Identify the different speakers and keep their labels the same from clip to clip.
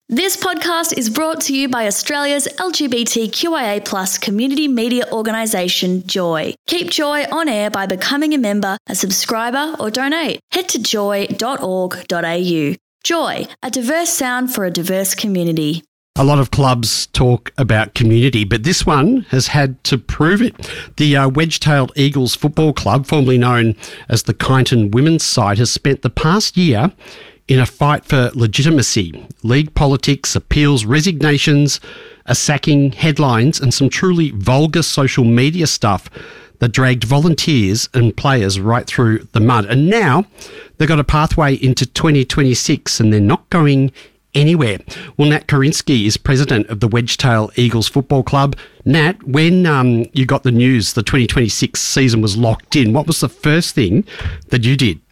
Speaker 1: This podcast is brought to you by Australia's LGBTQIA+ community media organisation, Joy. Keep Joy on air by becoming a member, a subscriber or donate. Head to joy.org.au. Joy, a diverse sound for a diverse community.
Speaker 2: A lot of clubs talk about community, but this one has had to prove it. The Wedge-tailed Eagles Football Club, formerly known as the Kyneton Women's Side, has spent the past year in a fight for legitimacy. League politics, appeals, resignations, a sacking, headlines and some truly vulgar social media stuff that dragged volunteers and players right through the mud. And now they've got a pathway into 2026 and they're not going anywhere. Well, Nat Korinsky is president of the Wedge-tailed Eagles Football Club. Nat, when you got the news the 2026 season was locked in, what was the first thing that you did?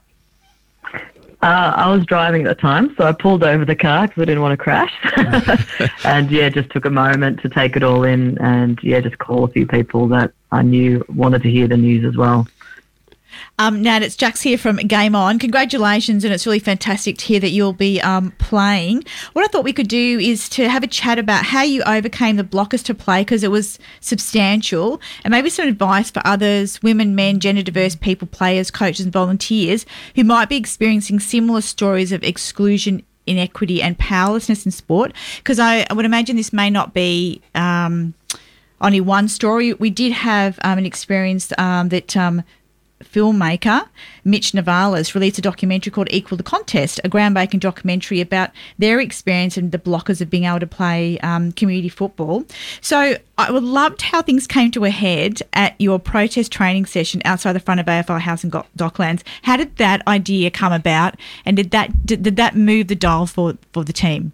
Speaker 3: I was driving at the time, so I pulled over the car because I didn't want to crash. And, just took a moment to take it all in and, just call a few people that I knew wanted to hear the news as well.
Speaker 4: Nat, it's Jax here from Game On. Congratulations, and it's really fantastic to hear that you'll be playing. What I thought we could do is to have a chat about how you overcame the blockers to play, because it was substantial, and maybe some advice for others, women, men, gender diverse people, players, coaches and volunteers who might be experiencing similar stories of exclusion, inequity and powerlessness in sport, because I would imagine this may not be only one story. We did have an experience that filmmaker Mitch Navalas released a documentary called Equal the Contest, a groundbreaking documentary about their experience and the blockers of being able to play community football. So I would love how things came to a head at your protest training session outside the front of AFL House in Docklands. How did that idea come about, and did that move the dial for the team?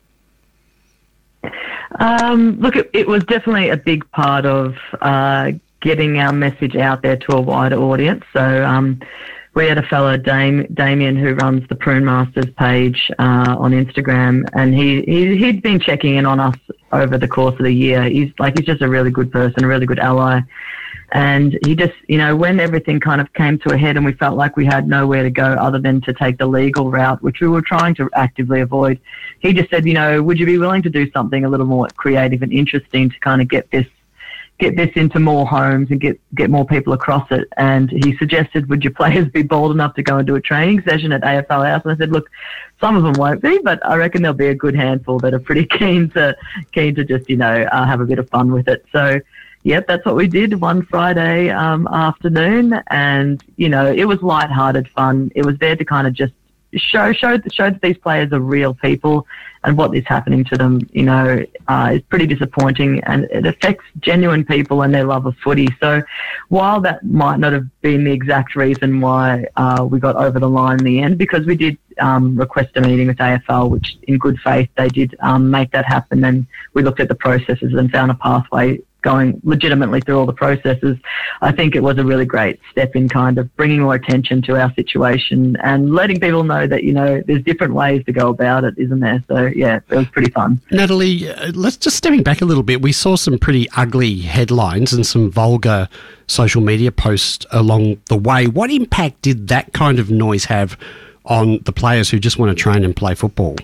Speaker 3: Look, it was definitely a big part of getting our message out there to a wider audience. So we had a fellow, Damien, who runs the Prune Masters page on Instagram, and he'd been checking in on us over the course of the year. He's just a really good person, a really good ally. And he just, when everything kind of came to a head and we felt like we had nowhere to go other than to take the legal route, which we were trying to actively avoid, he just said, would you be willing to do something a little more creative and interesting to kind of get this into more homes and get more people across it? And he suggested, would your players be bold enough to go and do a training session at AFL House? And I said, look, some of them won't be, but I reckon there'll be a good handful that are pretty keen to just, have a bit of fun with it. So, yep, that's what we did one Friday afternoon. And, it was lighthearted fun. It was there to kind of just show that these players are real people, and what is happening to them, is pretty disappointing, and it affects genuine people and their love of footy. So while that might not have been the exact reason why we got over the line in the end, because we did request a meeting with AFL, which in good faith they did make that happen, and we looked at the processes and found a pathway going legitimately through all the processes. I think it was a really great step in kind of bringing more attention to our situation and letting people know that, there's different ways to go about it, isn't there? So, yeah, it was pretty fun.
Speaker 2: Natalie, let's just stepping back a little bit. We saw some pretty ugly headlines and some vulgar social media posts along the way. What impact did that kind of noise have on the players who just want to train and play football?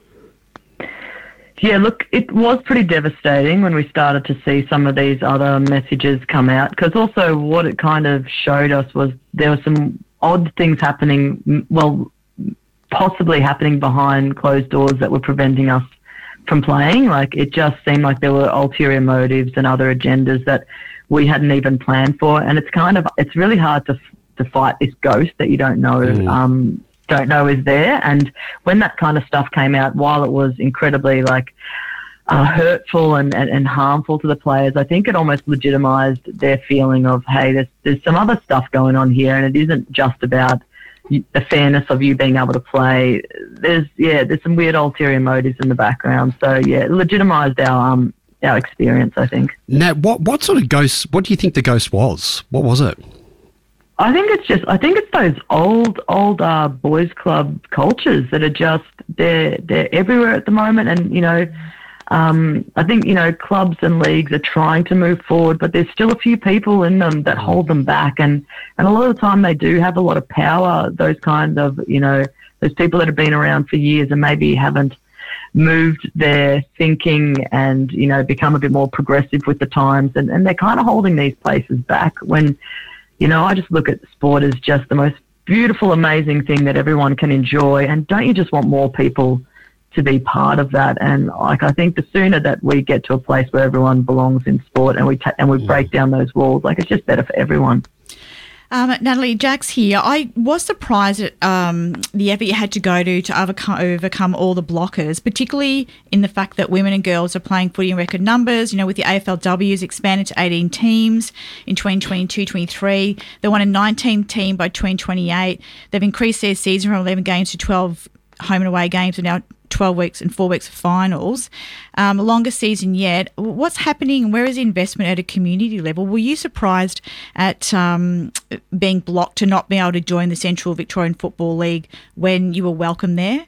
Speaker 3: Yeah, look, it was pretty devastating when we started to see some of these other messages come out, because also what it kind of showed us was there were some odd things happening, possibly happening behind closed doors that were preventing us from playing. Like, it just seemed like there were ulterior motives and other agendas that we hadn't even planned for, and it's really hard to fight this ghost that you don't know is there. And when that kind of stuff came out, while it was incredibly hurtful and harmful to the players, I think it almost legitimised their feeling of, hey, there's some other stuff going on here, and it isn't just about the fairness of you being able to play. There's some weird ulterior motives in the background. So yeah, it legitimised our experience, I think.
Speaker 2: Nat, what sort of ghost? What do you think the ghost was? What was it?
Speaker 3: I think it's those old boys club cultures that are just they're everywhere at the moment, and I think clubs and leagues are trying to move forward, but there's still a few people in them that hold them back, and a lot of the time they do have a lot of power. Those kind of those people that have been around for years and maybe haven't moved their thinking and, you know, become a bit more progressive with the times. And they're kind of holding these places back when, you know, I just look at sport as just the most beautiful, amazing thing that everyone can enjoy. And don't you just want more people to be part of that? And like, I think the sooner that we get to a place where everyone belongs in sport and we break down those walls, like, it's just better for everyone.
Speaker 4: Natalie, Jax here. I was surprised at the effort you had to go to overcome all the blockers, particularly in the fact that women and girls are playing footy in record numbers. You know, with the AFLW's expanded to 18 teams in 2022-23. They want a 19th team by 2028. They've increased their season from 11 games to 12 home and away games, and now 12 weeks and 4 weeks of finals. Longest season yet. What's happening? Where is the investment at a community level? Were you surprised at being blocked to not being able to join the Central Victorian Football League when you were welcome there?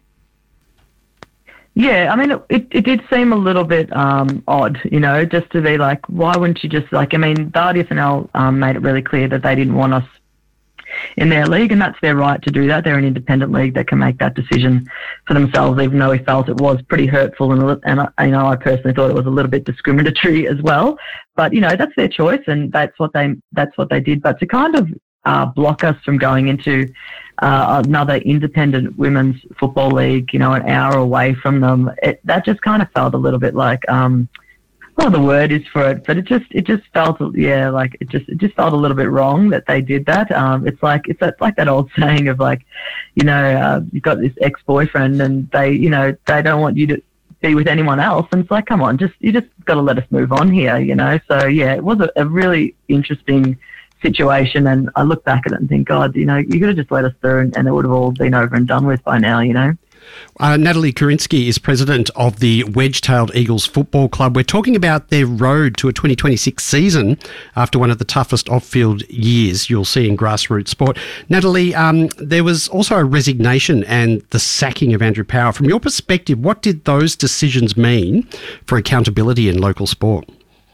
Speaker 3: Yeah, I mean, it did seem a little bit odd, you know, just to be like, why wouldn't you just, like, I mean, the RDFNL made it really clear that they didn't want us in their league, and that's their right to do that. They're an independent league that can make that decision for themselves, even though we felt it was pretty hurtful and you know, I personally thought it was a little bit discriminatory as well. But, you know, that's their choice, and that's what they did. But to kind of block us from going into another independent women's football league, you know, an hour away from them, that just kind of felt a little bit like well, the word is for it, but it just felt, yeah, like it just felt a little bit wrong that they did that. It's like that old saying of, like, you know, you've got this ex-boyfriend and they don't want you to be with anyone else, and it's like, come on, you just got to let us move on here, you know. So yeah, it was a really interesting situation, and I look back at it and think, God, you know, you could have just let us through and it would have all been over and done with by now, you know.
Speaker 2: Natalie Kurinsky is president of the Wedge-tailed Eagles Football Club. We're talking about their road to a 2026 season after one of the toughest off-field years you'll see in grassroots sport. Natalie, there was also a resignation and the sacking of Andrew Power. From your perspective, what did those decisions mean for accountability in local sport?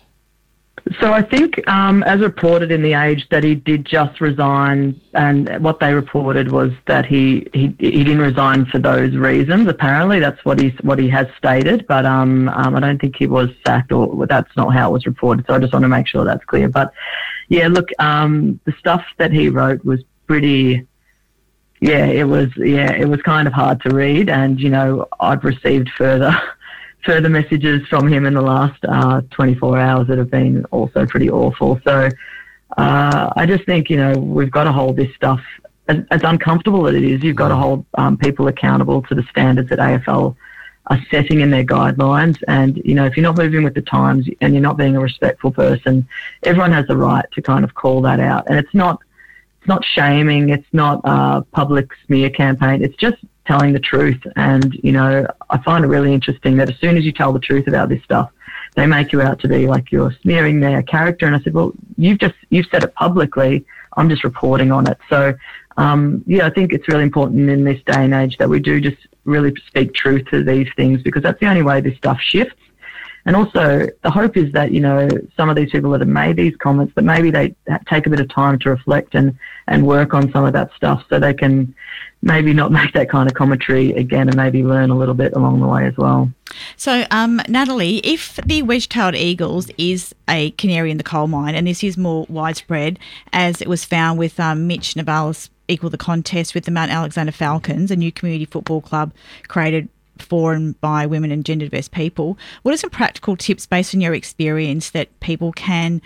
Speaker 3: So I think, as reported in The Age, that he did just resign, and what they reported was that he didn't resign for those reasons. Apparently, that's what he has stated, but I don't think he was sacked, or that's not how it was reported. So I just want to make sure that's clear. But yeah, look, the stuff that he wrote was pretty. Yeah, it was kind of hard to read, and you know, I've received further messages from him in the last 24 hours that have been also pretty awful. So I just think, you know, we've got to hold this stuff, as uncomfortable as it is, you've got to hold people accountable to the standards that AFL are setting in their guidelines. And, you know, if you're not moving with the times and you're not being a respectful person, everyone has the right to kind of call that out. And it's not shaming, it's not a public smear campaign, it's just telling the truth. And, you know, I find it really interesting that as soon as you tell the truth about this stuff, they make you out to be like you're smearing their character. And I said, well, you've said it publicly, I'm just reporting on it. So, yeah, I think it's really important in this day and age that we do just really speak truth to these things, because that's the only way this stuff shifts. And also, the hope is that, you know, some of these people that have made these comments, that maybe they take a bit of time to reflect and work on some of that stuff, so they can maybe not make that kind of commentary again, and maybe learn a little bit along the way as well.
Speaker 4: So, Natalie, if the Wedge-tailed Eagles is a canary in the coal mine, and this is more widespread, as it was found with Mitch Navalis equal the contest with the Mount Alexander Falcons, a new community football club created for and by women and gender diverse people, what are some practical tips based on your experience that people can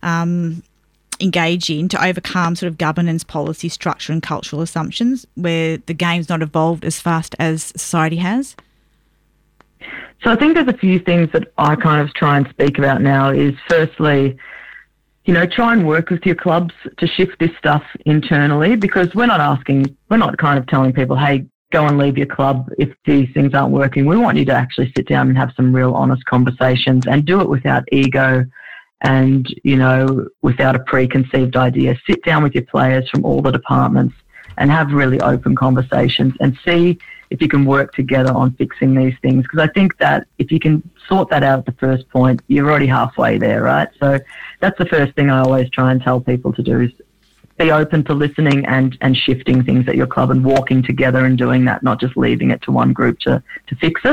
Speaker 4: engage in to overcome sort of governance, policy, structure and cultural assumptions where the game's not evolved as fast as society has?
Speaker 3: So I think there's a few things that I kind of try and speak about now is, firstly, you know, try and work with your clubs to shift this stuff internally, because we're not kind of telling people, hey, go and leave your club if these things aren't working. We want you to actually sit down and have some real honest conversations, and do it without ego and, you know, without a preconceived idea. Sit down with your players from all the departments and have really open conversations and see if you can work together on fixing these things. Because I think that if you can sort that out at the first point, you're already halfway there, right? So that's the first thing I always try and tell people to do, is be open to listening and shifting things at your club and walking together and doing that, not just leaving it to one group to fix it.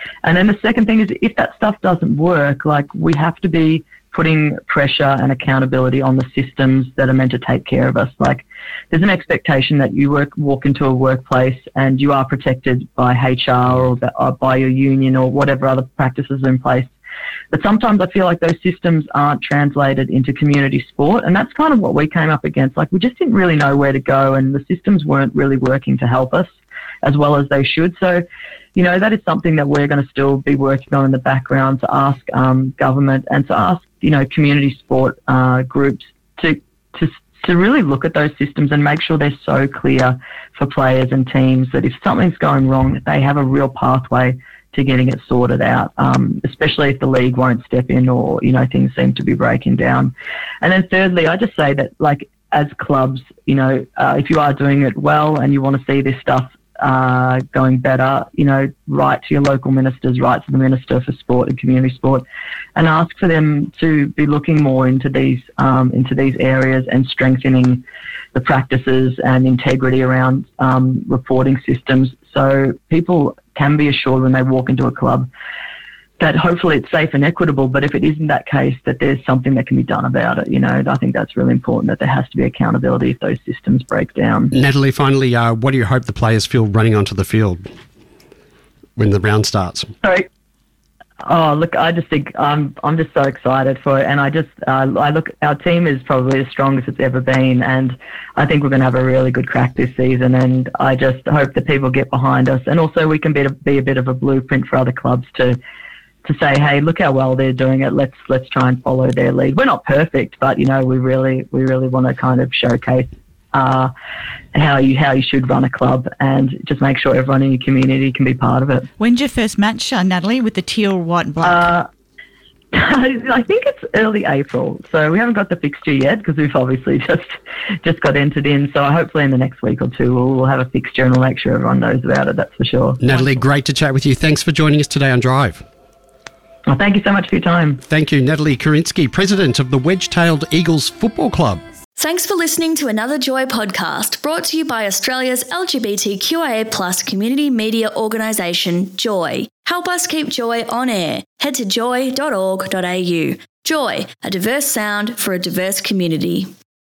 Speaker 3: And then the second thing is, if that stuff doesn't work, like, we have to be putting pressure and accountability on the systems that are meant to take care of us. Like, there's an expectation that you walk into a workplace and you are protected by HR or by your union or whatever other practices are in place. But sometimes I feel like those systems aren't translated into community sport, and that's kind of what we came up against. Like, we just didn't really know where to go, and the systems weren't really working to help us as well as they should. So, you know, that is something that we're going to still be working on in the background, to ask government and to ask, you know, community sport groups to really look at those systems and make sure they're so clear for players and teams that if something's going wrong, that they have a real pathway to getting it sorted out, especially if the league won't step in or, you know, things seem to be breaking down. And then thirdly, I just say that, like, as clubs, you know, if you are doing it well and you want to see this stuff going better, you know, write to your local ministers, write to the Minister for Sport and Community Sport, and ask for them to be looking more into these areas and strengthening the practices and integrity around reporting systems, so people can be assured when they walk into a club that hopefully it's safe and equitable, but if it isn't that case, that there's something that can be done about it. You know, I think that's really important, that there has to be accountability if those systems break down.
Speaker 2: Natalie, finally, what do you hope the players feel running onto the field when the round starts?
Speaker 3: Sorry. Oh, look, I just think I'm just so excited for it, and I look, our team is probably the strongest it's ever been, and I think we're going to have a really good crack this season, and I just hope that people get behind us, and also we can be a bit of a blueprint for other clubs to say, hey, look how well they're doing it. Let's try and follow their lead. We're not perfect, but, you know, we really want to kind of showcase how you should run a club and just make sure everyone in your community can be part of it.
Speaker 4: When's your first match, Natalie, with the teal, white and black?
Speaker 3: I think it's early April, so we haven't got the fixture yet because we've obviously just got entered in. So hopefully in the next week or two we'll have a fixture and we'll make sure everyone knows about it, that's for sure.
Speaker 2: Natalie, great to chat with you. Thanks for joining us today on Drive.
Speaker 3: Well, thank you so much for your time.
Speaker 2: Thank you, Natalie Kurinsky, President of the Wedge-Tailed Eagles Football Club.
Speaker 1: Thanks for listening to another Joy podcast brought to you by Australia's LGBTQIA+ community media organisation, Joy. Help us keep Joy on air. Head to joy.org.au. Joy, a diverse sound for a diverse community.